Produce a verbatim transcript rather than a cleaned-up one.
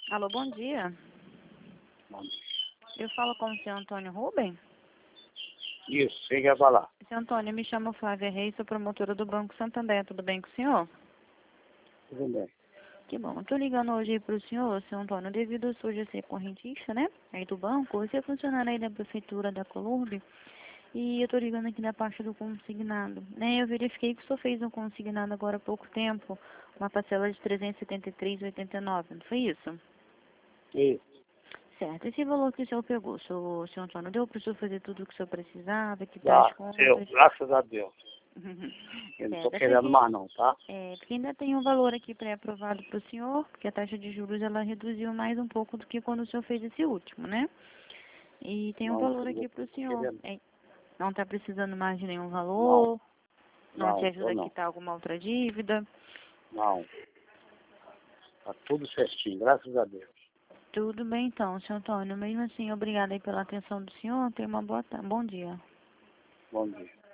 Alô, bom dia. Bom dia. Eu falo com o senhor Antônio Rubem. Isso, quem quer falar? Senhor Antônio, me chamo Flávia Reis, sou promotora do Banco Santander. Tudo bem com o senhor? Tudo bem. Que bom. Estou ligando hoje para o senhor, senhor Antônio, devido ao senhor já ser correntista, né? Aí do banco, você é funcionário aí da prefeitura da Colurbe. E eu estou ligando aqui da parte do consignado. Né? Eu verifiquei que o senhor fez um consignado agora há pouco tempo, uma parcela de trezentos e setenta e três reais e oitenta e nove centavos, não foi isso? Isso. Certo. Esse valor que o senhor pegou, o senhor, senhor Antônio, deu para o senhor fazer tudo o que o senhor precisava, quitar as Tá, seu, contas? graças a Deus. Eu não tô Certo. É querendo porque, mais não, tá? é, porque ainda tem um valor aqui pré-aprovado para o senhor, porque a taxa de juros ela reduziu mais um pouco do que quando o senhor fez esse último, né? E tem um Não, valor eu aqui para o tô senhor. querendo. É, não está precisando mais de nenhum Não, valor, não te não, tô ajuda a não. quitar alguma outra dívida. Não. Tá tudo certinho, graças a Deus. Tudo bem então, senhor Antônio. Mesmo assim, obrigada aí pela atenção do senhor. Tenha uma boa tarde. Bom dia. Bom dia.